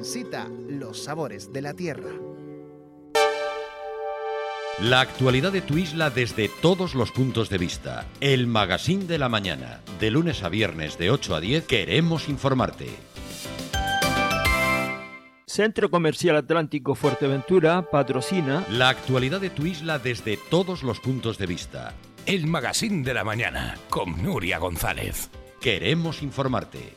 Transita los sabores de la tierra. La actualidad de tu isla desde todos los puntos de vista. El Magazín de la Mañana. De lunes a viernes de 8 a 10 queremos informarte. Centro Comercial Atlántico Fuerteventura patrocina la actualidad de tu isla desde todos los puntos de vista. El Magazín de la Mañana con Nuria González. Queremos informarte.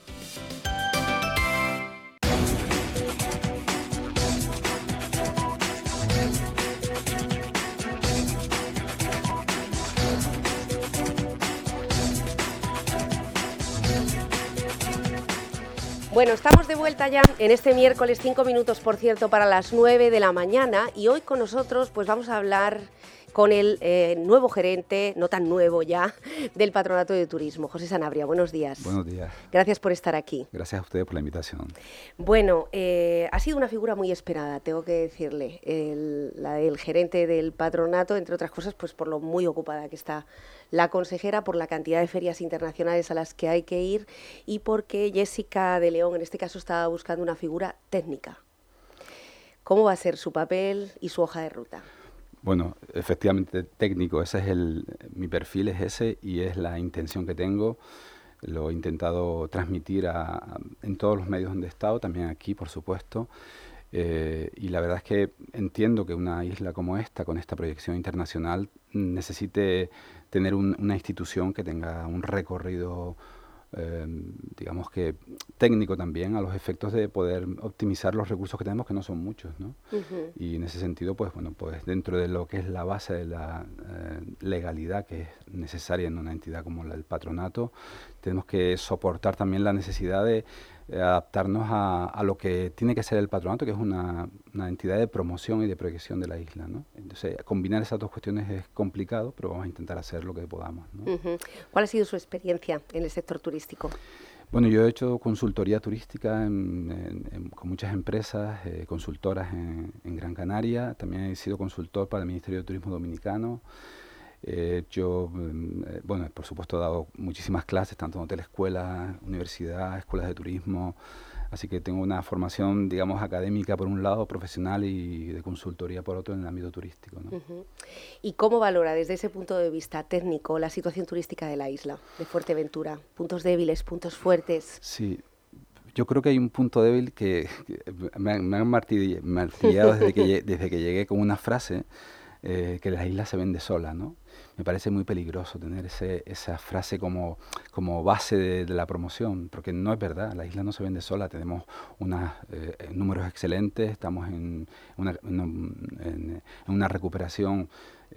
Bueno, estamos de vuelta ya en este miércoles, 5 minutos, por cierto, para las 9 de la mañana, y hoy con nosotros pues vamos a hablar con el nuevo gerente, no tan nuevo ya, del Patronato de Turismo, José Sanabria. Buenos días. Buenos días. Gracias por estar aquí. Gracias a ustedes por la invitación. Bueno, ha sido una figura muy esperada, tengo que decirle, la del gerente del Patronato, entre otras cosas, pues por lo muy ocupada que está la consejera, por la cantidad de ferias internacionales a las que hay que ir y porque Jessica de León, en este caso, estaba buscando una figura técnica. ¿Cómo va a ser su papel y su hoja de ruta? Bueno, efectivamente técnico, mi perfil es ese y es la intención que tengo. Lo he intentado transmitir en todos los medios donde he estado, también aquí, por supuesto. Y la verdad es que entiendo que una isla como esta, con esta proyección internacional, necesite tener una institución que tenga un recorrido, digamos que técnico también, a los efectos de poder optimizar los recursos que tenemos, que no son muchos, ¿no? Uh-huh. Y en ese sentido, pues bueno, pues dentro de lo que es la base de la legalidad que es necesaria en una entidad como la del patronato, tenemos que soportar también la necesidad de adaptarnos a lo que tiene que ser el patronato, que es una entidad de promoción y de proyección de la isla, ¿no? Entonces, combinar esas dos cuestiones es complicado, pero vamos a intentar hacer lo que podamos, ¿no? Uh-huh. ¿Cuál ha sido su experiencia en el sector turístico? Bueno, yo he hecho consultoría turística con muchas empresas, consultoras en Gran Canaria. También he sido consultor para el Ministerio de Turismo Dominicano. Bueno, por supuesto he dado muchísimas clases, tanto en hotel, escuelas, universidad, escuelas de turismo. Así que tengo una formación, digamos, académica por un lado, profesional, y de consultoría por otro en el ámbito turístico, ¿no? Uh-huh. ¿Y cómo valora desde ese punto de vista técnico la situación turística de la isla, de Fuerteventura? ¿Puntos débiles, puntos fuertes? Sí, yo creo que hay un punto débil que me han martillado desde que llegué con una frase, que la isla se vende sola, ¿no? Me parece muy peligroso tener esa frase como base de la promoción, porque no es verdad, la isla no se vende sola, tenemos unos números excelentes, estamos en una recuperación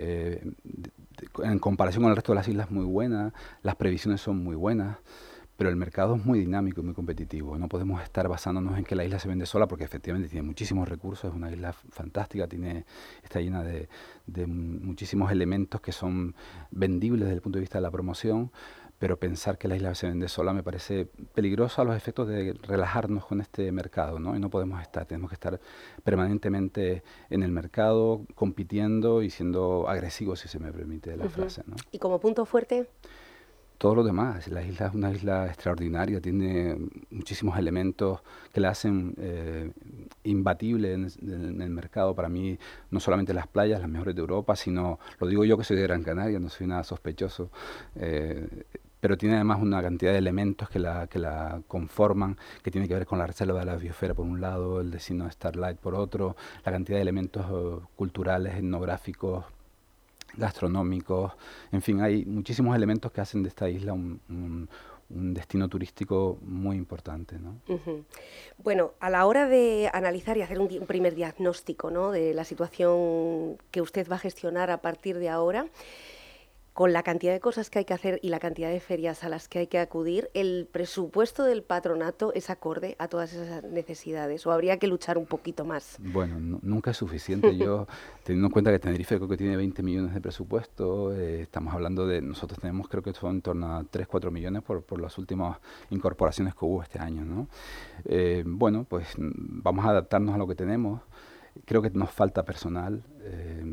en comparación con el resto de las islas muy buena, las previsiones son muy buenas, pero el mercado es muy dinámico y muy competitivo. No podemos estar basándonos en que la isla se vende sola, porque efectivamente tiene muchísimos recursos, es una isla fantástica, está llena de muchísimos elementos que son vendibles desde el punto de vista de la promoción, pero pensar que la isla se vende sola me parece peligroso a los efectos de relajarnos con este mercado, ¿no? Y no podemos tenemos que estar permanentemente en el mercado, compitiendo y siendo agresivos, si se me permite la frase, ¿no? ¿Y como punto fuerte? Todo lo demás. La isla es una isla extraordinaria, tiene muchísimos elementos que la hacen imbatible en el mercado. Para mí, no solamente las playas, las mejores de Europa, sino, lo digo yo que soy de Gran Canaria, no soy nada sospechoso, pero tiene además una cantidad de elementos que la conforman, que tiene que ver con la reserva de la biosfera por un lado, el destino Starlight por otro, la cantidad de elementos culturales, etnográficos, gastronómicos, en fin, hay muchísimos elementos que hacen de esta isla un destino turístico muy importante, ¿no? Uh-huh. Bueno, a la hora de analizar y hacer un primer diagnóstico, ¿no?, de la situación que usted va a gestionar a partir de ahora, con la cantidad de cosas que hay que hacer y la cantidad de ferias a las que hay que acudir, ¿el presupuesto del patronato es acorde a todas esas necesidades o habría que luchar un poquito más? Bueno, nunca es suficiente. Yo, teniendo en cuenta que Tenerife creo que tiene 20 millones de presupuesto, estamos hablando nosotros tenemos, creo que son en torno a 3-4 millones por las últimas incorporaciones que hubo este año, ¿no? Bueno, pues vamos a adaptarnos a lo que tenemos. Creo que nos falta personal.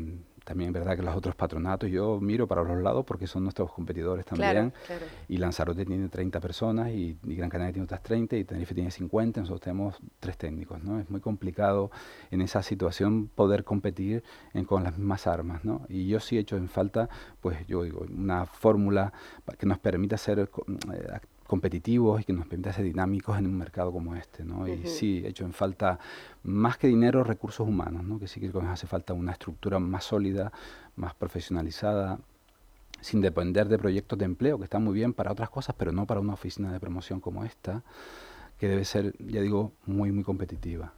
también es verdad que los otros patronatos, yo miro para los lados porque son nuestros competidores también. Claro. Y Lanzarote tiene 30 personas y Gran Canaria tiene otras 30 y Tenerife tiene 50, nosotros tenemos 3 técnicos, ¿no? Es muy complicado en esa situación poder competir con las mismas armas, ¿no? Y yo sí he hecho en falta, pues yo digo, una fórmula que nos permita ser competitivos y que nos permita ser dinámicos en un mercado como este, ¿no? Y sí, he hecho en falta, más que dinero, recursos humanos, ¿no? Que sí que nos hace falta una estructura más sólida, más profesionalizada, sin depender de proyectos de empleo, que están muy bien para otras cosas, pero no para una oficina de promoción como esta, que debe ser, ya digo, muy, muy competitiva.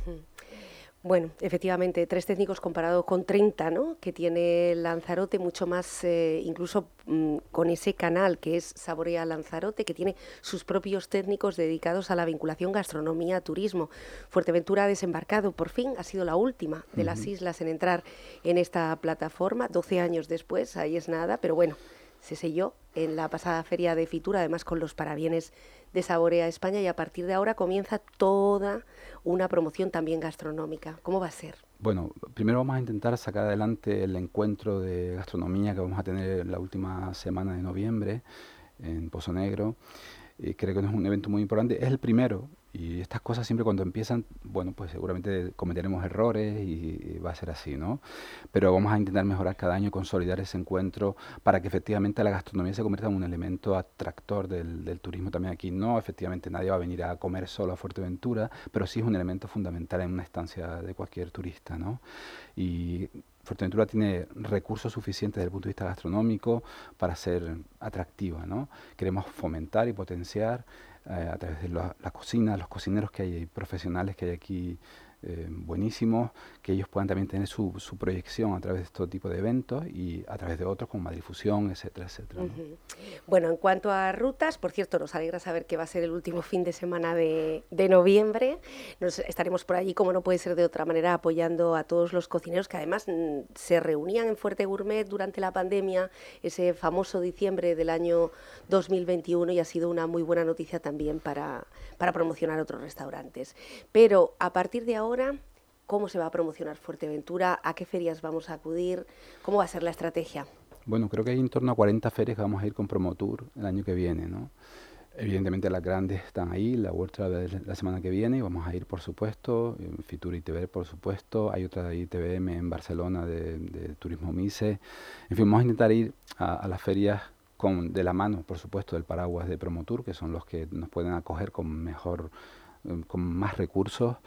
Bueno, efectivamente, 3 técnicos comparado con 30, ¿no?, que tiene Lanzarote, mucho más, incluso con ese canal que es Saborea Lanzarote, que tiene sus propios técnicos dedicados a la vinculación gastronomía-turismo. Fuerteventura ha desembarcado, por fin, ha sido la última de las islas en entrar en esta plataforma, 12 años después, ahí es nada, pero bueno, se selló en la pasada feria de Fitur, además con los parabienes de Saborea España, y a partir de ahora comienza toda una promoción también gastronómica. ¿Cómo va a ser? Bueno, primero vamos a intentar sacar adelante el encuentro de gastronomía que vamos a tener la última semana de noviembre en Pozo Negro. Creo que es un evento muy importante. Es el primero, y estas cosas siempre cuando empiezan, bueno, pues seguramente cometeremos errores y va a ser así, ¿no? Pero vamos a intentar mejorar cada año, consolidar ese encuentro para que efectivamente la gastronomía se convierta en un elemento atractor del turismo también aquí. No, efectivamente nadie va a venir a comer solo a Fuerteventura, pero sí es un elemento fundamental en una estancia de cualquier turista, ¿no? Y Fuerteventura tiene recursos suficientes desde el punto de vista gastronómico para ser atractiva, ¿no? Queremos fomentar y potenciar a través de la cocina, los cocineros que hay, profesionales que hay aquí buenísimos, que ellos puedan también tener su proyección a través de este tipo de eventos y a través de otros como Madrid Fusión, etcétera, etcétera, ¿no? Bueno, en cuanto a rutas, por cierto, nos alegra saber que va a ser el último fin de semana de noviembre. Nos estaremos por allí, como no puede ser de otra manera, apoyando a todos los cocineros que además se reunían en Fuerte Gourmet durante la pandemia, ese famoso diciembre del año 2021, y ha sido una muy buena noticia también para promocionar otros restaurantes. Pero a partir de ahora, ¿cómo se va a promocionar Fuerteventura? ¿A qué ferias vamos a acudir? ¿Cómo va a ser la estrategia? Bueno, creo que hay en torno a 40 ferias que vamos a ir con Promotour el año que viene, ¿no? Evidentemente las grandes están ahí, la World Travel la semana que viene, y vamos a ir, por supuesto, Fitur ITV, por supuesto, hay otra de ITVM en Barcelona de Turismo Mise. En fin, vamos a intentar ir a las ferias de la mano, por supuesto, del paraguas de Promotour, que son los que nos pueden acoger con más recursos,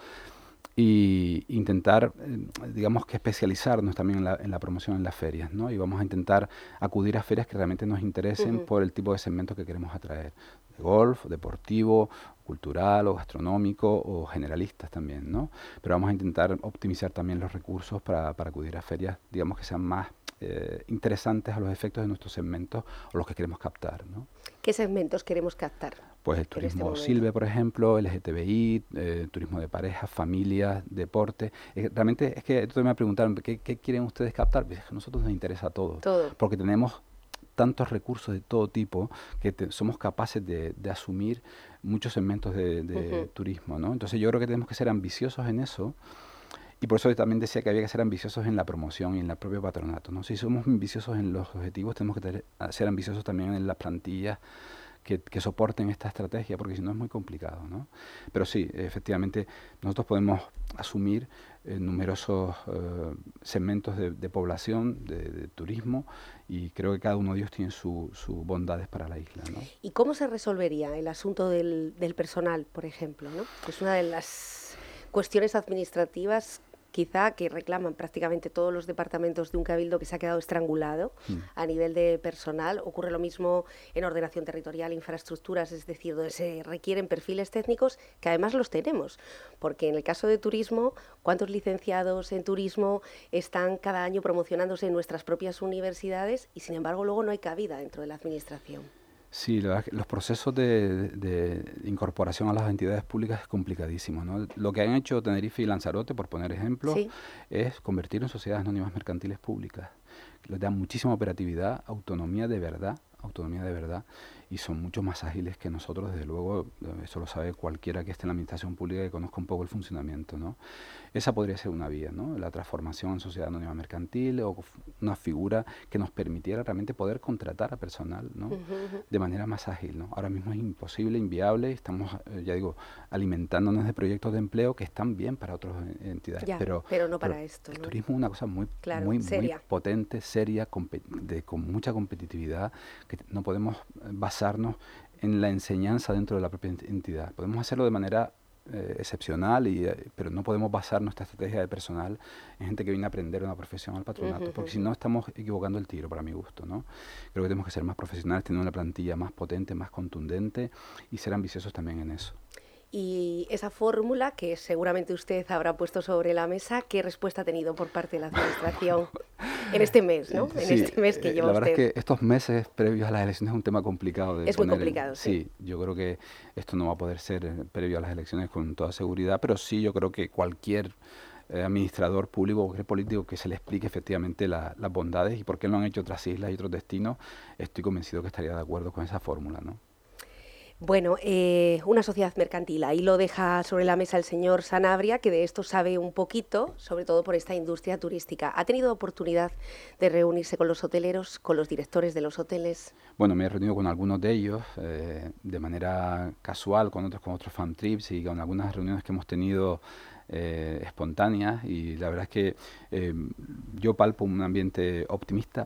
y intentar, digamos que especializarnos también en la promoción en las ferias, ¿no? Y vamos a intentar acudir a ferias que realmente nos interesen por el tipo de segmentos que queremos atraer, de golf, deportivo, cultural o gastronómico o generalistas también, ¿no? Pero vamos a intentar optimizar también los recursos para acudir a ferias, digamos, que sean más interesantes a los efectos de nuestros segmentos o los que queremos captar, ¿no? ¿Qué segmentos queremos captar? Pues el turismo Silve, por ejemplo, LGTBI, turismo de parejas, familias, deporte. Realmente es que me preguntaron, ¿qué quieren ustedes captar? Pues a nosotros nos interesa todo, porque tenemos tantos recursos de todo tipo que somos capaces de asumir muchos segmentos de turismo, ¿no? Entonces yo creo que tenemos que ser ambiciosos en eso. Y por eso también decía que había que ser ambiciosos en la promoción y en el propio patronato, ¿no? Si somos ambiciosos en los objetivos, tenemos que ser ambiciosos también en las plantillas que soporten esta estrategia, porque si no es muy complicado, ¿no? Pero sí, efectivamente, nosotros podemos asumir numerosos segmentos de población, de turismo, y creo que cada uno de ellos tiene sus bondades para la isla, ¿no? ¿Y cómo se resolvería el asunto del personal, por ejemplo, ¿no? Es una de las cuestiones administrativas quizá que reclaman prácticamente todos los departamentos de un cabildo, que se ha quedado estrangulado a nivel de personal. Ocurre lo mismo en ordenación territorial, infraestructuras, es decir, donde se requieren perfiles técnicos, que además los tenemos, porque en el caso de turismo, ¿cuántos licenciados en turismo están cada año promocionándose en nuestras propias universidades y sin embargo luego no hay cabida dentro de la administración? Sí, los procesos de incorporación a las entidades públicas es complicadísimo, ¿no? Lo que han hecho Tenerife y Lanzarote, por poner ejemplos, es convertir en sociedades anónimas mercantiles públicas. Les da muchísima operatividad, autonomía de verdad, y son mucho más ágiles que nosotros, desde luego. Eso lo sabe cualquiera que esté en la administración pública y conozca un poco el funcionamiento, ¿no? Esa podría ser una vía, ¿no? La transformación en sociedad anónima mercantil, o una figura que nos permitiera realmente poder contratar a personal, ¿no? De manera más ágil, ¿no? Ahora mismo es imposible, inviable. Estamos, ya digo, alimentándonos de proyectos de empleo que están bien para otras entidades, Ya, pero no para esto, el ¿no? turismo es una cosa muy, Claro, muy seria. potente, seria, con mucha competitividad, que no podemos basarnos en la enseñanza dentro de la propia entidad. Podemos hacerlo de manera excepcional, pero no podemos basar nuestra estrategia de personal en gente que viene a aprender una profesión al patronato, porque si no estamos equivocando el tiro, para mi gusto, ¿no? Creo que tenemos que ser más profesionales, tener una plantilla más potente, más contundente, y ser ambiciosos también en eso. Y esa fórmula que seguramente usted habrá puesto sobre la mesa, ¿qué respuesta ha tenido por parte de la Administración en este mes, ¿no? Sí, En este mes que lleva la verdad usted. es que estos meses previos a las elecciones es un tema complicado de Es muy poner complicado, sí. Sí, yo creo que esto no va a poder ser previo a las elecciones con toda seguridad, pero sí yo creo que cualquier administrador público o cualquier político que se le explique efectivamente las bondades y por qué lo han hecho otras islas y otros destinos, estoy convencido que estaría de acuerdo con esa fórmula, ¿no? Bueno, una sociedad mercantil, ahí lo deja sobre la mesa el señor Sanabria, que de esto sabe un poquito, sobre todo por esta industria turística. ¿Ha tenido oportunidad de reunirse con los hoteleros, con los directores de los hoteles? Bueno, me he reunido con algunos de ellos de manera casual, con otros fan trips y con algunas reuniones que hemos tenido espontáneas, y la verdad es que yo palpo un ambiente optimista,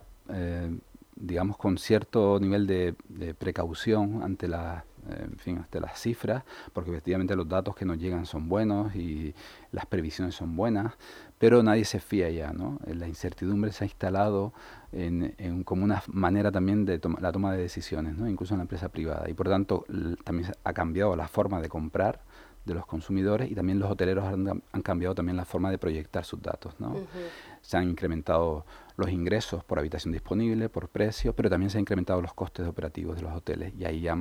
digamos con cierto nivel de precaución ante ante las cifras, porque efectivamente los datos que nos llegan son buenos y las previsiones son buenas, pero nadie se fía ya, ¿no? La incertidumbre se ha instalado como una manera también de la toma de decisiones, ¿no? Incluso en la empresa privada, y por tanto también ha cambiado la forma de comprar de los consumidores, y también los hoteleros han cambiado también la forma de proyectar sus datos, ¿no? Se han incrementado los ingresos por habitación disponible, por precio, pero también se han incrementado los costes operativos de los hoteles, y ahí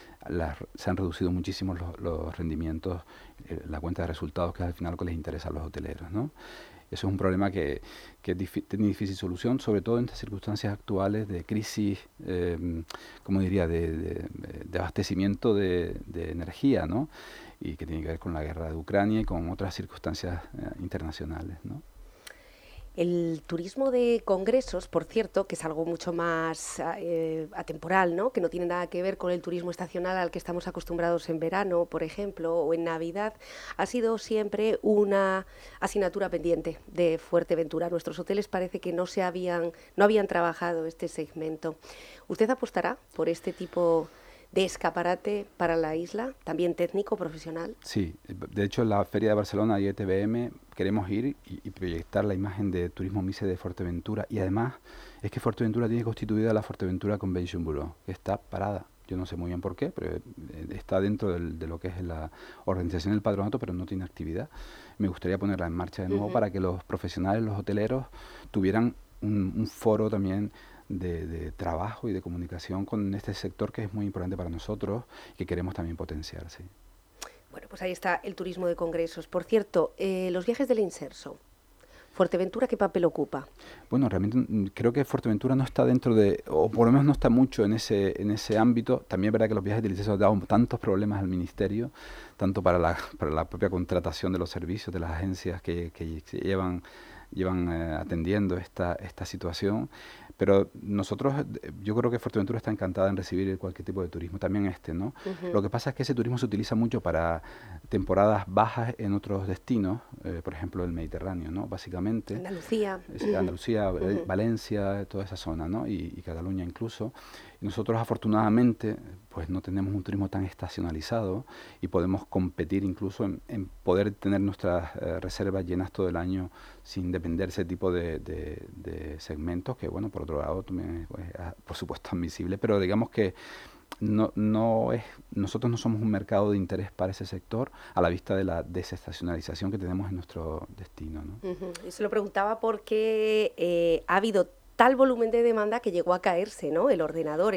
se han reducido muchísimo los rendimientos, la cuenta de resultados, que es al final lo que les interesa a los hoteleros, ¿no? Eso es un problema que tiene difícil solución, sobre todo en estas circunstancias actuales de crisis, como diría, de abastecimiento de energía, ¿no? Y que tiene que ver con la guerra de Ucrania y con otras circunstancias internacionales, ¿no? El turismo de congresos, por cierto, que es algo mucho más atemporal, ¿no? Que no tiene nada que ver con el turismo estacional al que estamos acostumbrados en verano, por ejemplo, o en Navidad, ha sido siempre una asignatura pendiente de Fuerteventura. Nuestros hoteles parece que no habían trabajado este segmento. ¿Usted apostará por este tipo de escaparate para la isla, también técnico, profesional? Sí, de hecho en la Feria de Barcelona y ETBM queremos ir y proyectar la imagen de Turismo MICE de Fuerteventura, y además es que Fuerteventura tiene constituida la Fuerteventura Convention Bureau, que está parada. Yo no sé muy bien por qué, pero está dentro de lo que es la organización del patronato, pero no tiene actividad. Me gustaría ponerla en marcha de nuevo para que los profesionales, los hoteleros, tuvieran un foro también de trabajo y de comunicación con este sector, que es muy importante para nosotros y que queremos también potenciar, sí. Bueno, pues ahí está el turismo de congresos. Por cierto, los viajes del Inserso, ¿Fuerteventura qué papel ocupa? Bueno, realmente creo que Fuerteventura no está dentro o por lo menos no está mucho en ese ámbito. También es verdad que los viajes del Inserso han dado tantos problemas al Ministerio, tanto para la propia contratación de los servicios de las agencias que llevan atendiendo esta situación. Pero yo creo que Fuerteventura está encantada en recibir cualquier tipo de turismo, también ¿no? Lo que pasa es que ese turismo se utiliza mucho para temporadas bajas en otros destinos, por ejemplo el Mediterráneo, ¿no? Básicamente. Andalucía. Andalucía, Valencia, toda esa zona, ¿no? Y Cataluña incluso. Y nosotros afortunadamente pues no tenemos un turismo tan estacionalizado y podemos competir incluso en poder tener nuestras reservas llenas todo el año sin depender de ese tipo de segmentos que, bueno, por otro lado, también, pues, por supuesto, admisible, pero digamos que nosotros no somos un mercado de interés para ese sector a la vista de la desestacionalización que tenemos en nuestro destino, ¿no? Y se lo preguntaba porque ha habido tal volumen de demanda que llegó a caerse, ¿no? El ordenador,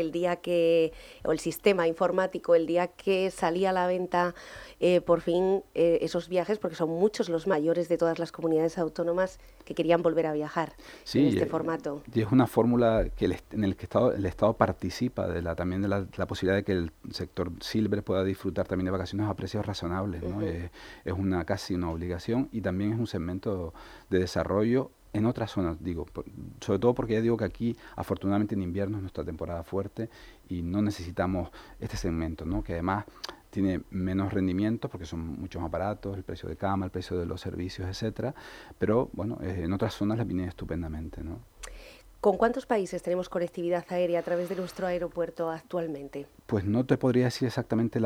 o el sistema informático, el día que salía a la venta por fin esos viajes, porque son muchos los mayores de todas las comunidades autónomas que querían volver a viajar en este formato. Y es una fórmula que en el que el Estado participa también de la posibilidad de que el sector silver pueda disfrutar también de vacaciones a precios razonables, ¿no? Es casi una obligación, y también es un segmento de desarrollo en otras zonas, digo, sobre todo porque ya digo que aquí afortunadamente en invierno es nuestra temporada fuerte y no necesitamos este segmento, ¿no? Que además tiene menos rendimiento porque son muchos más baratos, el precio de cama, el precio de los servicios, etcétera, pero bueno, en otras zonas las viene estupendamente, ¿no? ¿Con cuántos países tenemos conectividad aérea a través de nuestro aeropuerto actualmente? Pues no te podría decir exactamente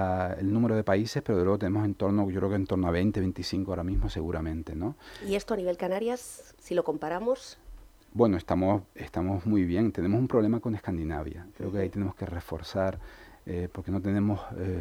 el número de países, pero de luego tenemos yo creo que en torno a 20, 25 ahora mismo seguramente, ¿no? ¿Y esto a nivel Canarias, si lo comparamos? Bueno, estamos muy bien. Tenemos un problema con Escandinavia. Creo que ahí tenemos que reforzar, porque no tenemos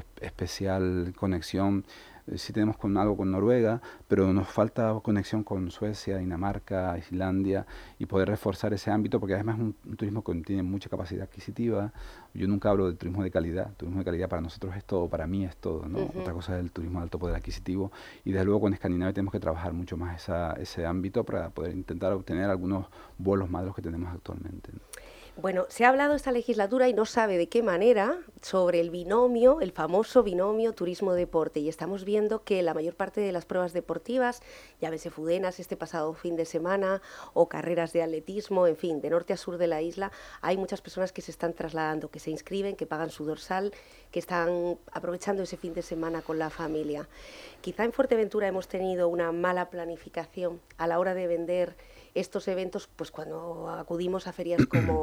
especial conexión. Sí tenemos algo con Noruega, pero nos falta conexión con Suecia, Dinamarca, Islandia, y poder reforzar ese ámbito, porque además es un turismo que tiene mucha capacidad adquisitiva. Yo nunca hablo de turismo de calidad. Turismo de calidad para nosotros es todo, para mí es todo, ¿no? Otra cosa es el turismo de alto poder adquisitivo, y desde luego con Escandinavia tenemos que trabajar mucho más ese ámbito para poder intentar obtener algunos vuelos más de los que tenemos actualmente, ¿no? Bueno, se ha hablado esta legislatura y no sabe de qué manera sobre el famoso binomio turismo-deporte, y estamos viendo que la mayor parte de las pruebas deportivas, llámese Fudenas este pasado fin de semana o carreras de atletismo, en fin, de norte a sur de la isla, hay muchas personas que se están trasladando, que se inscriben, que pagan su dorsal, que están aprovechando ese fin de semana con la familia. Quizá en Fuerteventura hemos tenido una mala planificación a la hora de vender estos eventos, pues cuando acudimos a ferias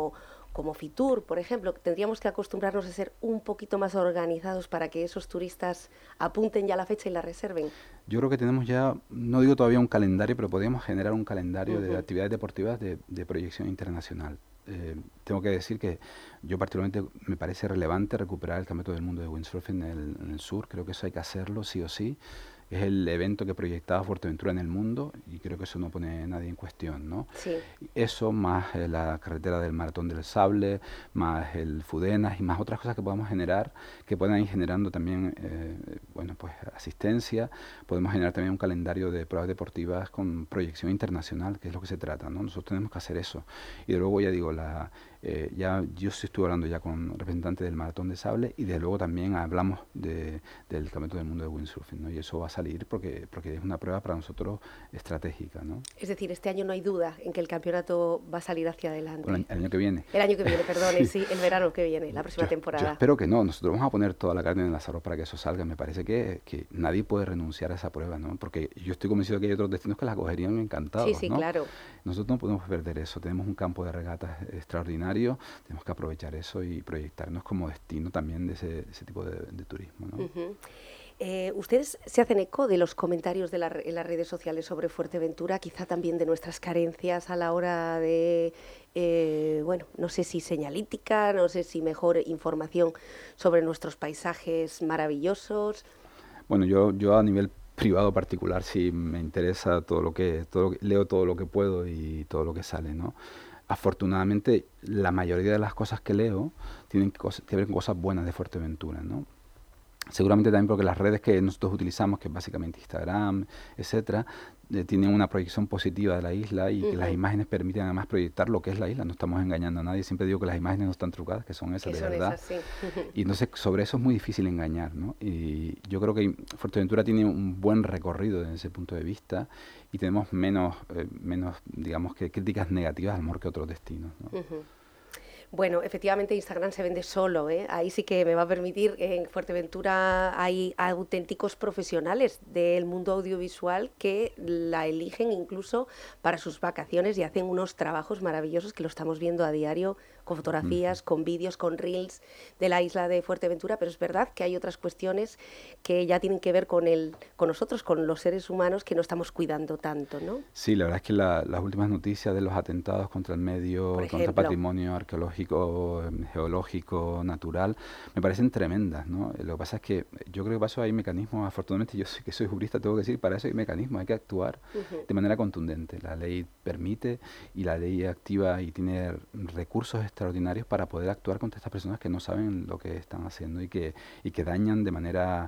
como Fitur, por ejemplo. Tendríamos que acostumbrarnos a ser un poquito más organizados para que esos turistas apunten ya la fecha y la reserven. Yo creo que tenemos ya, no digo todavía un calendario, pero podríamos generar un calendario de actividades deportivas de proyección internacional. Tengo que decir que yo particularmente me parece relevante recuperar el Campeonato del Mundo de Windsurf en el sur. Creo que eso hay que hacerlo sí o sí. Es el evento que proyectaba Fuerteventura en el mundo, y creo que eso no pone a nadie en cuestión, ¿no? Sí. Eso, más la carretera del Maratón del Sable, más el Fudenas y más otras cosas que podamos generar, que puedan ir generando también pues asistencia. Podemos generar también un calendario de pruebas deportivas con proyección internacional, que es lo que se trata, ¿no? Nosotros tenemos que hacer eso. Y de luego, ya digo, yo sí estuve hablando ya con representantes del Maratón de Sable, y desde luego también hablamos del Campeonato del Mundo de Windsurfing, ¿no? Y eso va a salir porque es una prueba para nosotros estratégica, ¿no? Es decir, este año no hay duda en que el campeonato va a salir hacia adelante. Bueno, el año que viene. El año que viene, perdón, sí, el verano que viene, la próxima temporada. Yo espero que no. Nosotros vamos a poner toda la carne en el asador para que eso salga. Me parece que nadie puede renunciar a esa prueba, ¿no? Porque yo estoy convencido de que hay otros destinos que la cogerían encantados, sí, ¿no? Claro. Nosotros no podemos perder eso. Tenemos un campo de regatas extraordinario. Tenemos que aprovechar eso y proyectarnos como destino también de ese tipo de turismo, ¿no? ¿Ustedes se hacen eco de los comentarios en las redes sociales sobre Fuerteventura, quizá también de nuestras carencias a la hora de, no sé si señalítica, no sé si mejor información sobre nuestros paisajes maravillosos? Bueno, yo a nivel privado particular sí me interesa leo todo lo que puedo y todo lo que sale, ¿no? Afortunadamente, la mayoría de las cosas que leo tienen que ver con cosas buenas de Fuerteventura, ¿no? Seguramente también porque las redes que nosotros utilizamos, que es básicamente Instagram, etcétera, tienen una proyección positiva de la isla, y que las imágenes permiten además proyectar lo que es la isla. No estamos engañando a nadie. Siempre digo que las imágenes no están trucadas, que son esas de verdad. Sí. Y entonces sobre eso es muy difícil engañar, ¿no? Y yo creo que Fuerteventura tiene un buen recorrido desde ese punto de vista, y tenemos menos digamos, que críticas negativas a lo mejor que otros destinos, ¿no? Bueno, efectivamente Instagram se vende solo, ¿eh? Ahí sí que me va a permitir, en Fuerteventura hay auténticos profesionales del mundo audiovisual que la eligen incluso para sus vacaciones, y hacen unos trabajos maravillosos que lo estamos viendo a diario con fotografías, con vídeos, con reels de la isla de Fuerteventura, pero es verdad que hay otras cuestiones que ya tienen que ver con nosotros, con los seres humanos, que no estamos cuidando tanto, ¿no? Sí, la verdad es que las últimas noticias de los atentados contra el medio, contra el patrimonio arqueológico, geológico, natural, me parecen tremendas, ¿no? Lo que pasa es que yo creo que para eso hay mecanismos, afortunadamente yo que soy jurista, tengo que decir, para eso hay mecanismos, hay que actuar de manera contundente. La ley permite y la ley activa y tiene recursos extraordinarios para poder actuar contra estas personas que no saben lo que están haciendo y que dañan de manera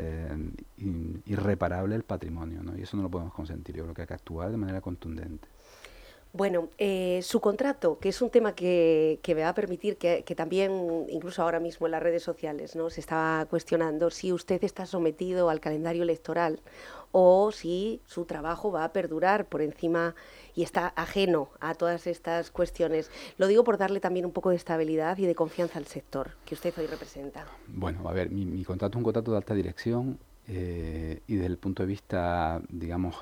irreparable el patrimonio, ¿no? Y eso no lo podemos consentir. Yo creo que hay que actuar de manera contundente. Bueno, su contrato, que es un tema que me va a permitir que también, incluso ahora mismo en las redes sociales, ¿no?, se estaba cuestionando si usted está sometido al calendario electoral o si su trabajo va a perdurar por encima y está ajeno a todas estas cuestiones. Lo digo por darle también un poco de estabilidad y de confianza al sector que usted hoy representa. Bueno, a ver, mi contrato es un contrato de alta dirección. Y desde el punto de vista, digamos,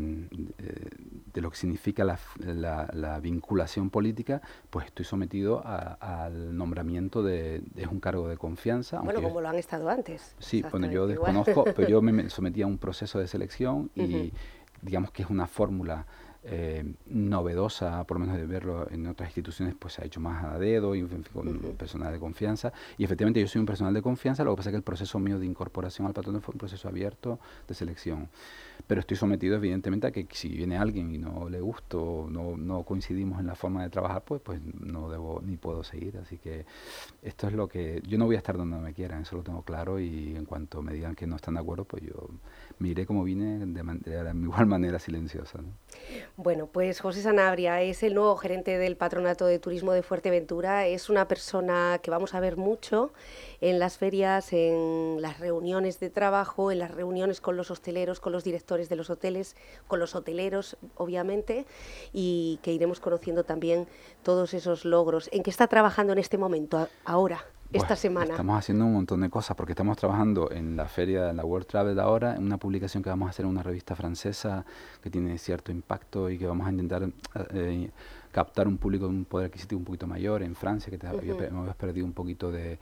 de lo que significa la vinculación política, pues estoy sometido al nombramiento es un cargo de confianza. Bueno, como lo han estado antes. Sí, bueno, yo desconozco, pero yo me sometí a un proceso de selección y digamos que es una fórmula novedosa, por lo menos de verlo en otras instituciones, pues se ha hecho más a dedo y con personal de confianza, y efectivamente yo soy un personal de confianza. Lo que pasa es que el proceso mío de incorporación al patronato fue un proceso abierto de selección, pero estoy sometido evidentemente a que si viene alguien y no le gusto, no coincidimos en la forma de trabajar, pues no debo ni puedo seguir. Así que esto es lo que yo no voy a estar donde me quieran, eso lo tengo claro, y en cuanto me digan que no están de acuerdo, pues yo me iré como vine, de igual manera silenciosa, ¿no? Bueno, pues José Sanabria es el nuevo gerente del Patronato de Turismo de Fuerteventura. Es una persona que vamos a ver mucho en las ferias, en las reuniones de trabajo, en las reuniones con los hosteleros, con los directores de los hoteles, con los hoteleros, obviamente, y que iremos conociendo también todos esos logros. ¿En qué está trabajando en este momento, ahora? Esta semana. Estamos haciendo un montón de cosas porque estamos trabajando en la feria, en la World Travel ahora, en una publicación que vamos a hacer en una revista francesa que tiene cierto impacto y que vamos a intentar captar un público de un poder adquisitivo un poquito mayor en Francia, que hemos perdido un poquito de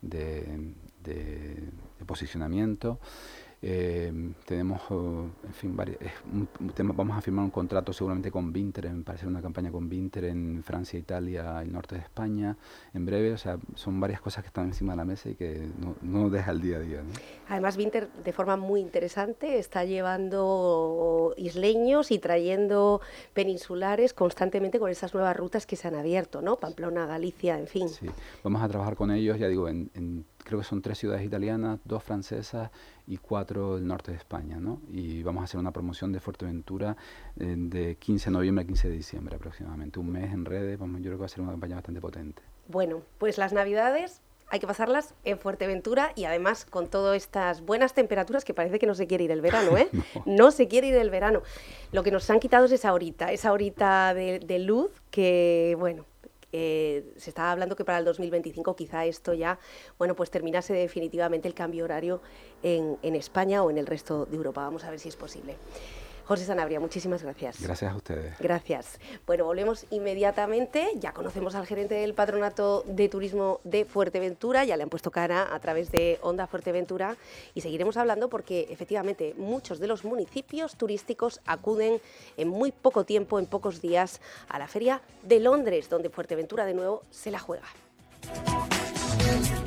posicionamiento. Tenemos, en fin, vamos a firmar un contrato seguramente con Vinter, para hacer una campaña con Vinter en Francia, Italia y el norte de España en breve. O sea, son varias cosas que están encima de la mesa y que no deja el día a día, ¿no? Además, Vinter, de forma muy interesante, está llevando isleños y trayendo peninsulares constantemente con esas nuevas rutas que se han abierto, ¿no? Pamplona, Galicia, en fin. Sí, vamos a trabajar con ellos, ya digo, creo que son 3 ciudades italianas, 2 francesas y 4 del norte de España, ¿no? Y vamos a hacer una promoción de Fuerteventura de 15 de noviembre a 15 de diciembre aproximadamente, un mes en redes. Yo creo que va a ser una campaña bastante potente. Bueno, pues las Navidades hay que pasarlas en Fuerteventura y además con todas estas buenas temperaturas, que parece que no se quiere ir el verano, ¿eh? No se quiere ir el verano. Lo que nos han quitado es esa horita de luz que, bueno, se estaba hablando que para el 2025 quizá esto ya, bueno, pues terminase definitivamente el cambio horario en España o en el resto de Europa. Vamos a ver si es posible. José Sanabria, muchísimas gracias. Gracias a ustedes. Gracias. Bueno, volvemos inmediatamente. Ya conocemos al gerente del Patronato de Turismo de Fuerteventura, ya le han puesto cara a través de Onda Fuerteventura y seguiremos hablando porque efectivamente muchos de los municipios turísticos acuden en muy poco tiempo, en pocos días, a la Feria de Londres, donde Fuerteventura de nuevo se la juega.